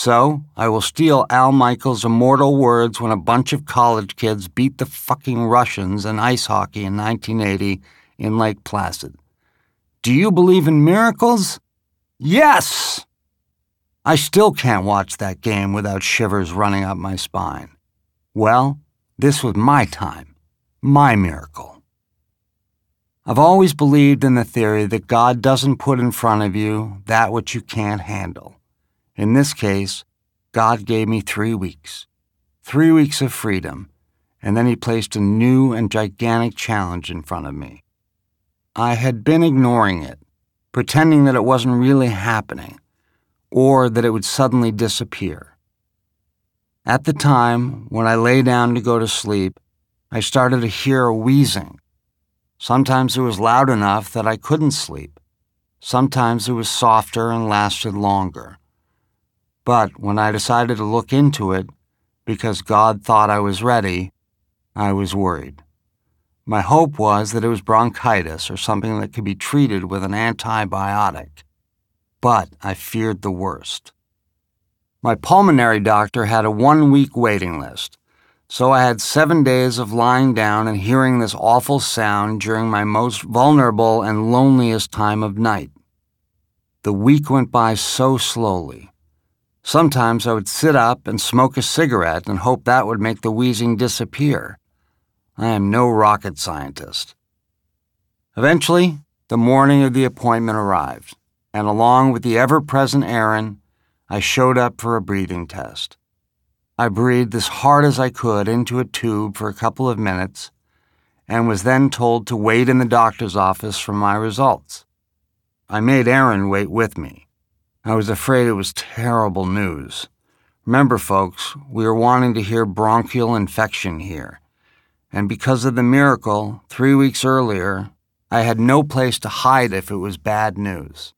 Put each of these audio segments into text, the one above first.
So, I will steal Al Michaels' immortal words when a bunch of college kids beat the fucking Russians in ice hockey in 1980 in Lake Placid. Do you believe in miracles? Yes! I still can't watch that game without shivers running up my spine. Well, this was my time, my miracle. I've always believed in the theory that God doesn't put in front of you that which you can't handle. In this case, God gave me 3 weeks. 3 weeks of freedom, and then he placed a new and gigantic challenge in front of me. I had been ignoring it, pretending that it wasn't really happening, or that it would suddenly disappear. At the time, when I lay down to go to sleep, I started to hear a wheezing. Sometimes it was loud enough that I couldn't sleep. Sometimes it was softer and lasted longer. But when I decided to look into it, because God thought I was ready, I was worried. My hope was that it was bronchitis or something that could be treated with an antibiotic. But I feared the worst. My pulmonary doctor had a 1-week waiting list, so I had 7 days of lying down and hearing this awful sound during my most vulnerable and loneliest time of night. The week went by so slowly. Sometimes I would sit up and smoke a cigarette and hope that would make the wheezing disappear. I am no rocket scientist. Eventually, the morning of the appointment arrived, and along with the ever-present Aaron, I showed up for a breathing test. I breathed as hard as I could into a tube for a couple of minutes and was then told to wait in the doctor's office for my results. I made Aaron wait with me. I was afraid it was terrible news. Remember, folks, we were wanting to hear bronchial infection here. And because of the miracle, 3 weeks earlier, I had no place to hide if it was bad news.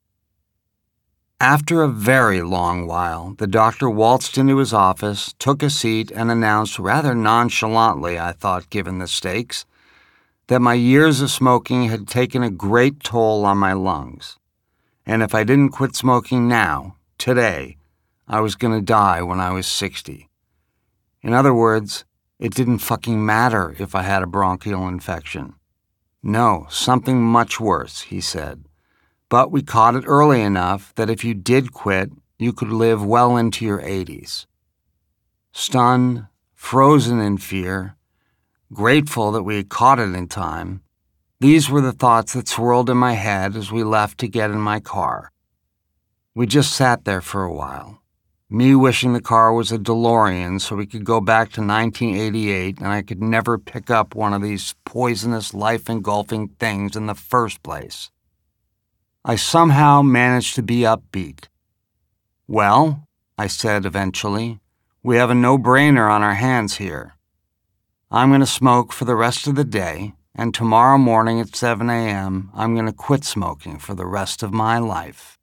After a very long while, the doctor waltzed into his office, took a seat, and announced rather nonchalantly, I thought, given the stakes, that my years of smoking had taken a great toll on my lungs. And if I didn't quit smoking now, today, I was going to die when I was 60. In other words, it didn't fucking matter if I had a bronchial infection. No, something much worse, he said. But we caught it early enough that if you did quit, you could live well into your 80s. Stunned, frozen in fear, grateful that we had caught it in time, these were the thoughts that swirled in my head as we left to get in my car. We just sat there for a while, me wishing the car was a DeLorean so we could go back to 1988 and I could never pick up one of these poisonous, life-engulfing things in the first place. I somehow managed to be upbeat. Well, I said eventually, we have a no-brainer on our hands here. I'm going to smoke for the rest of the day, and tomorrow morning at 7 a.m., I'm going to quit smoking for the rest of my life.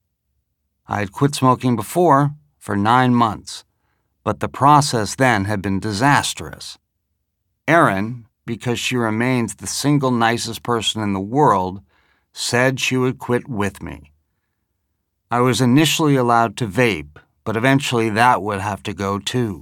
I had quit smoking before for 9 months, but the process then had been disastrous. Erin, because she remains the single nicest person in the world, said she would quit with me. I was initially allowed to vape, but eventually that would have to go too.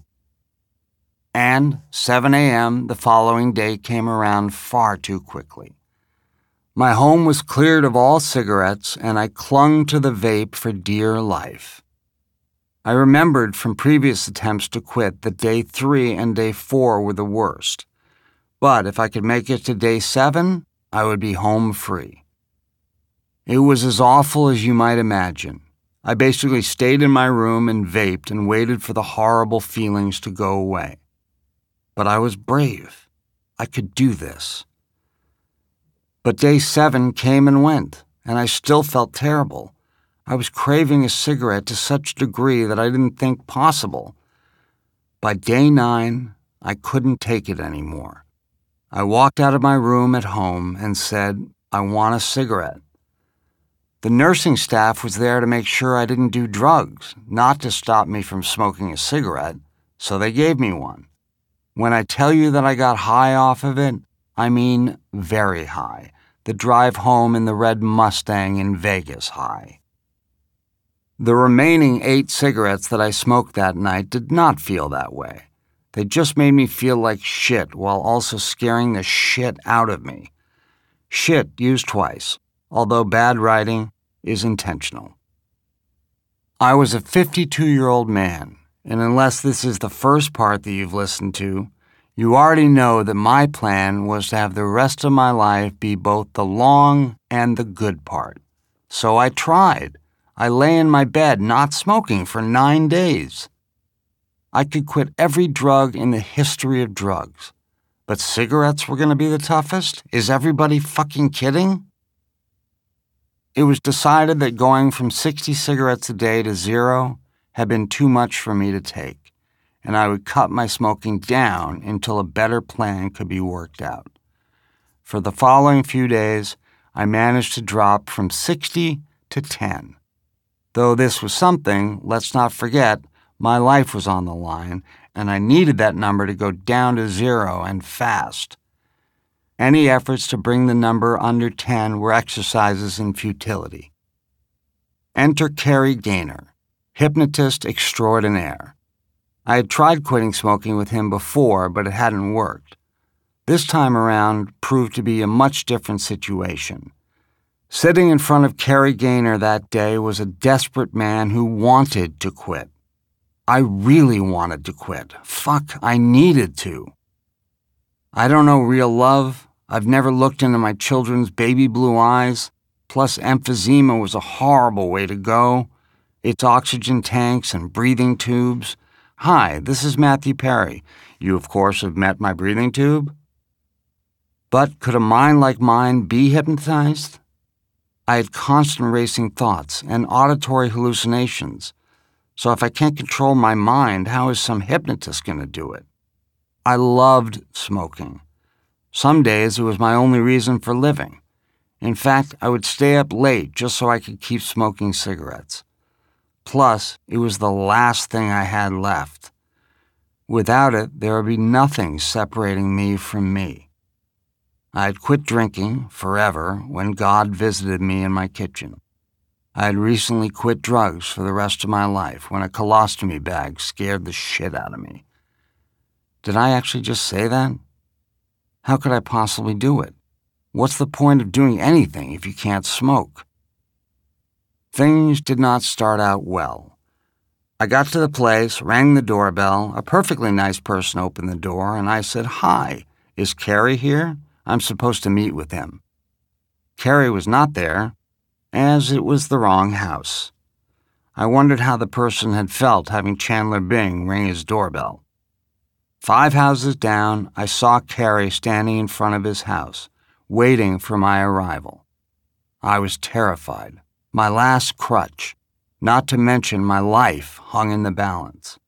And 7 a.m. the following day came around far too quickly. My home was cleared of all cigarettes, and I clung to the vape for dear life. I remembered from previous attempts to quit that day 3 and day 4 were the worst. But if I could make it to day 7, I would be home free. It was as awful as you might imagine. I basically stayed in my room and vaped and waited for the horrible feelings to go away. But I was brave. I could do this. But day 7 came and went, and I still felt terrible. I was craving a cigarette to such a degree that I didn't think possible. By day 9, I couldn't take it anymore. I walked out of my room at home and said, I want a cigarette. The nursing staff was there to make sure I didn't do drugs, not to stop me from smoking a cigarette, so they gave me one. When I tell you that I got high off of it, I mean very high. The drive home in the red Mustang in Vegas high. The remaining 8 cigarettes that I smoked that night did not feel that way. They just made me feel like shit while also scaring the shit out of me. Shit used twice, although bad writing is intentional. I was a 52-year-old man, and unless this is the first part that you've listened to, you already know that my plan was to have the rest of my life be both the long and the good part. So I tried. I lay in my bed not smoking for 9 days. I could quit every drug in the history of drugs. But cigarettes were going to be the toughest? Is everybody fucking kidding? It was decided that going from 60 cigarettes a day to 0 had been too much for me to take, and I would cut my smoking down until a better plan could be worked out. For the following few days, I managed to drop from 60 to 10. Though this was something, let's not forget, my life was on the line, and I needed that number to go down to 0 and fast. Any efforts to bring the number under 10 were exercises in futility. Enter Kerry Gaynor, hypnotist extraordinaire. I had tried quitting smoking with him before, but it hadn't worked. This time around proved to be a much different situation. Sitting in front of Kerry Gaynor that day was a desperate man who wanted to quit. I really wanted to quit. Fuck, I needed to. I don't know real love. I've never looked into my children's baby blue eyes. Plus, emphysema was a horrible way to go. It's oxygen tanks and breathing tubes. Hi, this is Matthew Perry. You, of course, have met my breathing tube. But could a mind like mine be hypnotized? I had constant racing thoughts and auditory hallucinations. So if I can't control my mind, how is some hypnotist going to do it? I loved smoking. Some days it was my only reason for living. In fact, I would stay up late just so I could keep smoking cigarettes. Plus, it was the last thing I had left. Without it, there would be nothing separating me from me. I had quit drinking forever when God visited me in my kitchen. I had recently quit drugs for the rest of my life when a colostomy bag scared the shit out of me. Did I actually just say that? How could I possibly do it? What's the point of doing anything if you can't smoke? Things did not start out well. I got to the place, rang the doorbell. A perfectly nice person opened the door, and I said, "Hi, is Kerry here? I'm supposed to meet with him." Kerry was not there, as it was the wrong house. I wondered how the person had felt having Chandler Bing ring his doorbell. 5 houses down, I saw Kerry standing in front of his house, waiting for my arrival. I was terrified. My last crutch, not to mention my life, hung in the balance.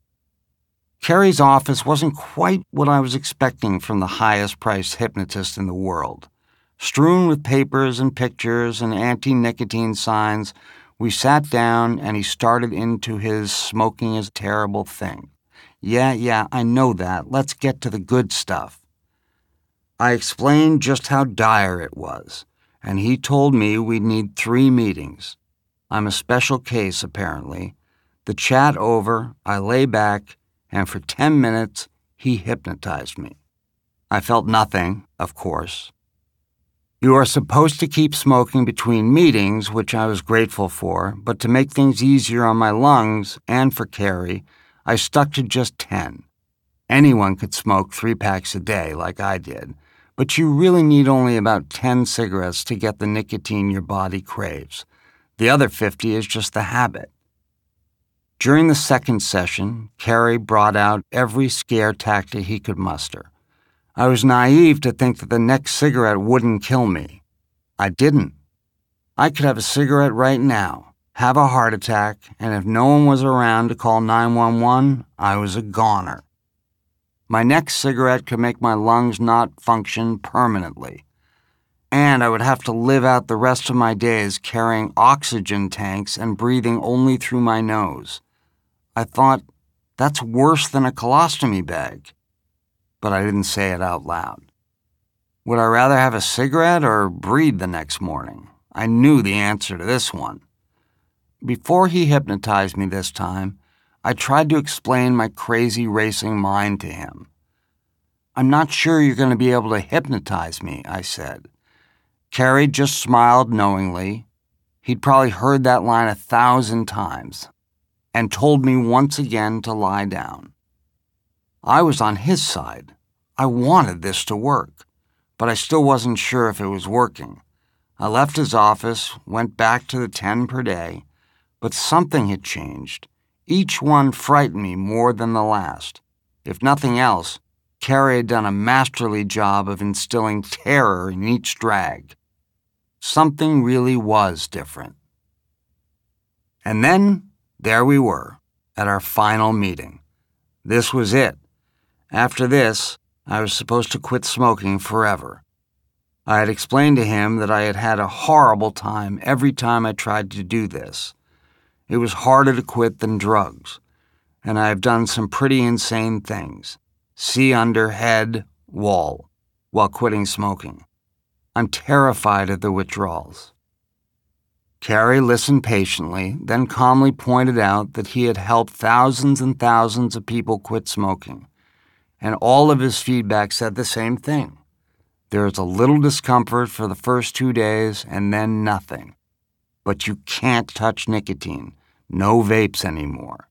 Kerry's office wasn't quite what I was expecting from the highest-priced hypnotist in the world. Strewn with papers and pictures and anti-nicotine signs, we sat down and he started into his smoking is a terrible thing. Yeah, I know that. Let's get to the good stuff. I explained just how dire it was, and he told me we'd need 3 meetings. I'm a special case, apparently. The chat over, I lay back, and for 10 minutes, he hypnotized me. I felt nothing, of course. You are supposed to keep smoking between meetings, which I was grateful for, but to make things easier on my lungs and for Kerry, I stuck to just 10. Anyone could smoke 3 packs a day like I did, but you really need only about 10 cigarettes to get the nicotine your body craves. The other 50 is just the habit. During the second session, Kerry brought out every scare tactic he could muster. I was naive to think that the next cigarette wouldn't kill me. I didn't. I could have a cigarette right now, have a heart attack, and if no one was around to call 911, I was a goner. My next cigarette could make my lungs not function permanently. And I would have to live out the rest of my days carrying oxygen tanks and breathing only through my nose. I thought, that's worse than a colostomy bag. But I didn't say it out loud. Would I rather have a cigarette or breathe the next morning? I knew the answer to this one. before he hypnotized me this time, I tried to explain my crazy racing mind to him. "I'm not sure you're going to be able to hypnotize me," I said. Carrie just smiled knowingly. He'd probably heard that line 1,000 times, and told me once again to lie down. I was on his side. I wanted this to work, but I still wasn't sure if it was working. I left his office, went back to the 10 per day, but something had changed. Each one frightened me more than the last. If nothing else, Carrie had done a masterly job of instilling terror in each drag. Something really was different. And then, there we were, at our final meeting. This was it. After this, I was supposed to quit smoking forever. I had explained to him that I had had a horrible time every time I tried to do this. It was harder to quit than drugs, and I have done some pretty insane things. See under head, wall, while quitting smoking. I'm terrified of the withdrawals. Carrie listened patiently, then calmly pointed out that he had helped thousands and thousands of people quit smoking, and all of his feedback said the same thing. There is a little discomfort for the first 2 days and then nothing. But you can't touch nicotine. No vapes anymore.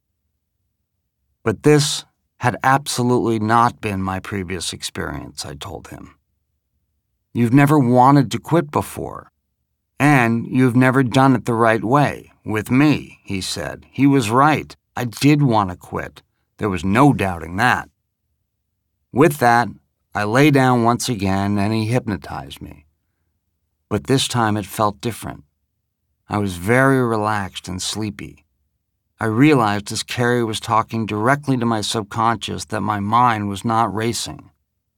But this had absolutely not been my previous experience, I told him. You've never wanted to quit before, and you've never done it the right way, with me, he said. He was right. I did want to quit. There was no doubting that. With that, I lay down once again and he hypnotized me. But this time it felt different. I was very relaxed and sleepy. I realized as Carrie was talking directly to my subconscious that my mind was not racing.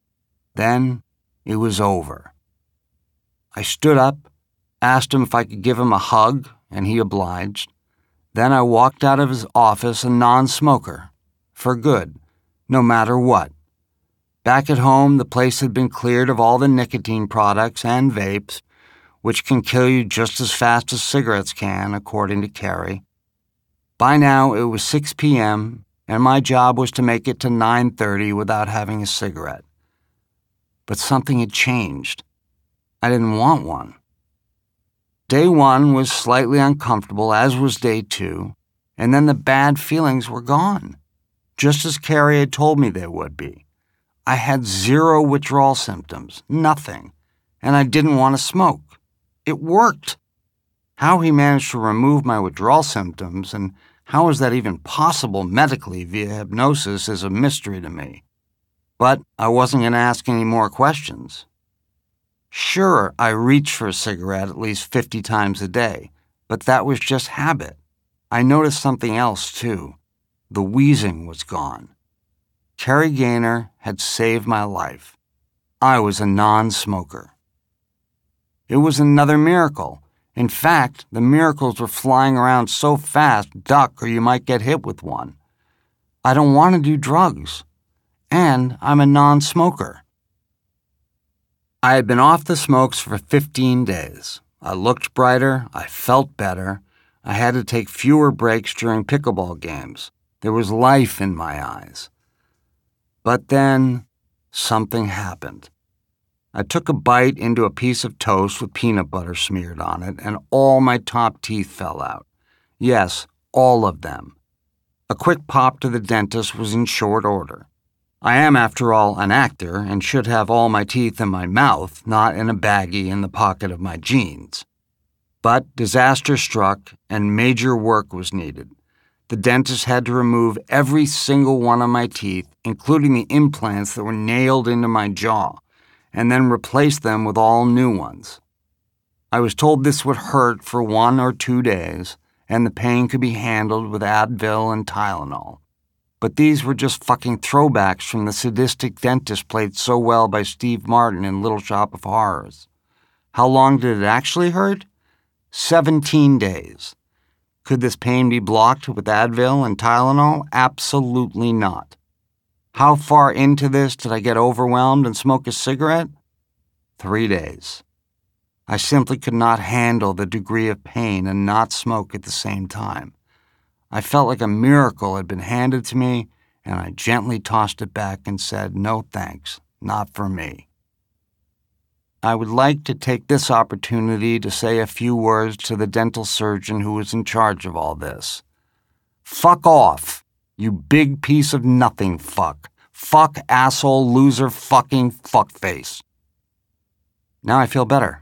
Then it was over. I stood up, asked him if I could give him a hug, and he obliged. Then I walked out of his office a non-smoker, for good, no matter what. Back at home, the place had been cleared of all the nicotine products and vapes, which can kill you just as fast as cigarettes can, according to Carrie. By now, it was 6 p.m., and my job was to make it to 9:30 without having a cigarette. But something had changed. I didn't want one. Day 1 was slightly uncomfortable, as was day 2, and then the bad feelings were gone, just as Carrie had told me they would be. I had 0 withdrawal symptoms, nothing, and I didn't want to smoke. It worked. How he managed to remove my withdrawal symptoms and how is that even possible medically via hypnosis is a mystery to me. But I wasn't going to ask any more questions. Sure, I reached for a cigarette at least 50 times a day, but that was just habit. I noticed something else, too. The wheezing was gone. Carrie Gaynor had saved my life. I was a non-smoker. It was another miracle. In fact, the miracles were flying around so fast, duck or you might get hit with one. I don't want to do drugs, and I'm a non-smoker. I had been off the smokes for 15 days. I looked brighter, I felt better. I had to take fewer breaks during pickleball games. There was life in my eyes. But then, something happened. I took a bite into a piece of toast with peanut butter smeared on it, and all my top teeth fell out. Yes, all of them. A quick pop to the dentist was in short order. I am, after all, an actor and should have all my teeth in my mouth, not in a baggie in the pocket of my jeans. But disaster struck, and major work was needed. The dentist had to remove every single one of my teeth, including the implants that were nailed into my jaw, and then replace them with all new ones. I was told this would hurt for 1 or 2 days, and the pain could be handled with Advil and Tylenol. But these were just fucking throwbacks from the sadistic dentist played so well by Steve Martin in Little Shop of Horrors. How long did it actually hurt? 17 days. Could this pain be blocked with Advil and Tylenol? Absolutely not. How far into this did I get overwhelmed and smoke a cigarette? 3 days. I simply could not handle the degree of pain and not smoke at the same time. I felt like a miracle had been handed to me, and I gently tossed it back and said, "No thanks, not for me." I would like to take this opportunity to say a few words to the dental surgeon who was in charge of all this. Fuck off, you big piece of nothing fuck. Fuck, asshole, loser, fucking fuckface. Now I feel better.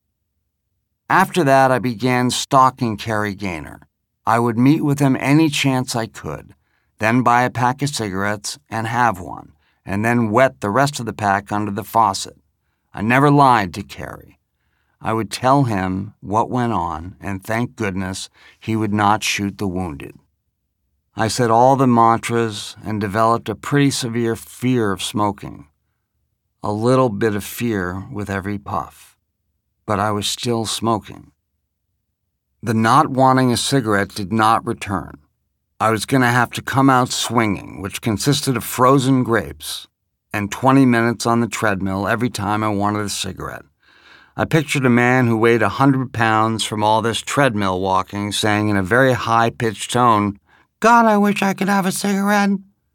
After that, I began stalking Cary Gaynor. I would meet with him any chance I could, then buy a pack of cigarettes and have one, and then wet the rest of the pack under the faucet. I never lied to Cary. I would tell him what went on, and thank goodness he would not shoot the wounded. I said all the mantras and developed a pretty severe fear of smoking. A little bit of fear with every puff. But I was still smoking. The not wanting a cigarette did not return. I was going to have to come out swinging, which consisted of frozen grapes, and 20 minutes on the treadmill every time I wanted a cigarette. I pictured a man who weighed 100 pounds from all this treadmill walking saying in a very high-pitched tone, "God, I wish I could have a cigarette."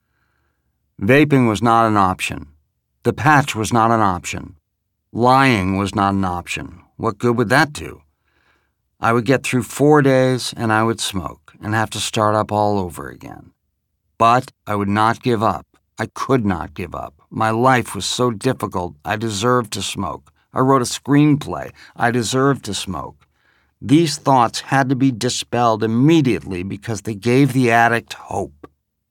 Vaping was not an option. The patch was not an option. Lying was not an option. What good would that do? I would get through 4 days and I would smoke and have to start up all over again. But I would not give up. I could not give up. My life was so difficult, I deserved to smoke. I wrote a screenplay. I deserved to smoke. These thoughts had to be dispelled immediately because they gave the addict hope.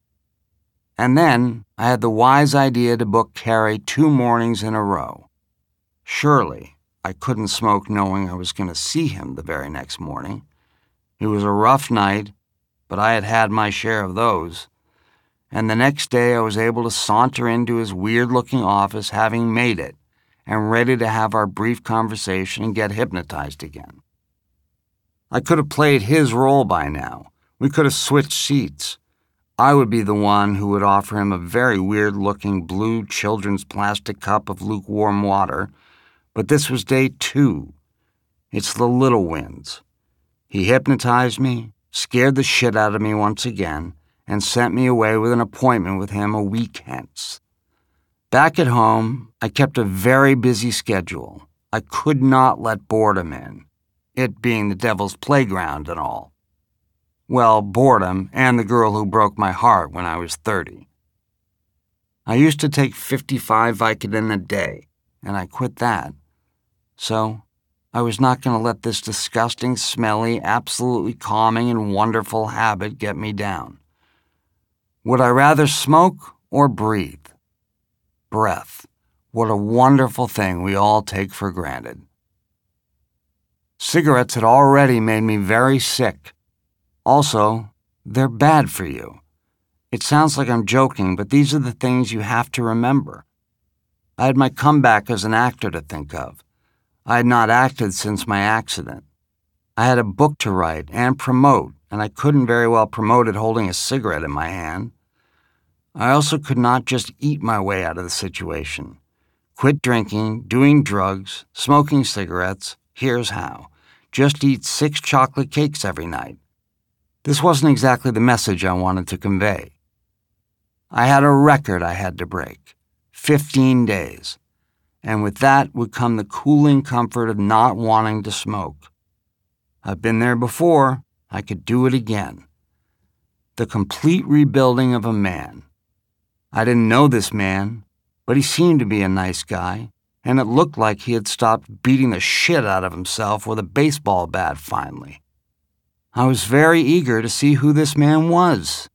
And then I had the wise idea to book Cary 2 mornings in a row. Surely I couldn't smoke knowing I was going to see him the very next morning. It was a rough night, but I had had my share of those. And the next day I was able to saunter into his weird-looking office having made it and ready to have our brief conversation and get hypnotized again. I could have played his role by now. We could have switched seats. I would be the one who would offer him a very weird-looking blue children's plastic cup of lukewarm water, but this was day 2. It's the little wins. He hypnotized me, scared the shit out of me once again, and sent me away with an appointment with him a week hence. Back at home, I kept a very busy schedule. I could not let boredom in, it being the devil's playground and all. Well, boredom and the girl who broke my heart when I was 30. I used to take 55 Vicodin a day, and I quit that. So, I was not going to let this disgusting, smelly, absolutely calming and wonderful habit get me down. Would I rather smoke or breathe? Breath. What a wonderful thing we all take for granted. Cigarettes had already made me very sick. Also, they're bad for you. It sounds like I'm joking, but these are the things you have to remember. I had my comeback as an actor to think of. I had not acted since my accident. I had a book to write and promote, and I couldn't very well promote it holding a cigarette in my hand. I also could not just eat my way out of the situation. Quit drinking, doing drugs, smoking cigarettes. Here's how. Just eat 6 chocolate cakes every night. This wasn't exactly the message I wanted to convey. I had a record I had to break. 15 days. And with that would come the cooling comfort of not wanting to smoke. I've been there before. I could do it again. The complete rebuilding of a man. I didn't know this man, but he seemed to be a nice guy, and it looked like he had stopped beating the shit out of himself with a baseball bat finally. I was very eager to see who this man was.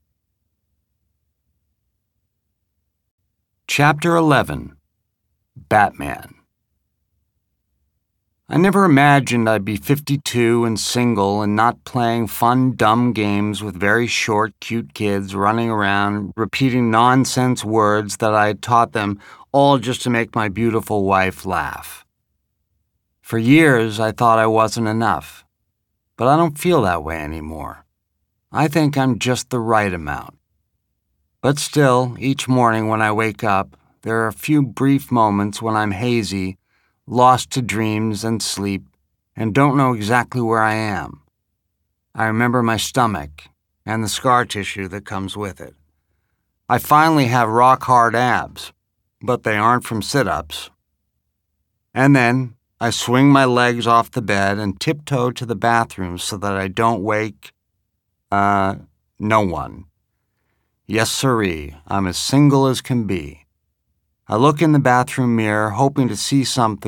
Chapter 11. Batman. I never imagined I'd be 52 and single and not playing fun, dumb games with very short, cute kids running around repeating nonsense words that I had taught them, all just to make my beautiful wife laugh. For years, I thought I wasn't enough, but I don't feel that way anymore. I think I'm just the right amount. But still, each morning when I wake up, there are a few brief moments when I'm hazy, lost to dreams and sleep, and don't know exactly where I am. I remember my stomach and the scar tissue that comes with it. I finally have rock-hard abs, but they aren't from sit-ups. And then I swing my legs off the bed and tiptoe to the bathroom so that I don't wake, no one. Yes, sirree, I'm as single as can be. I look in the bathroom mirror, hoping to see something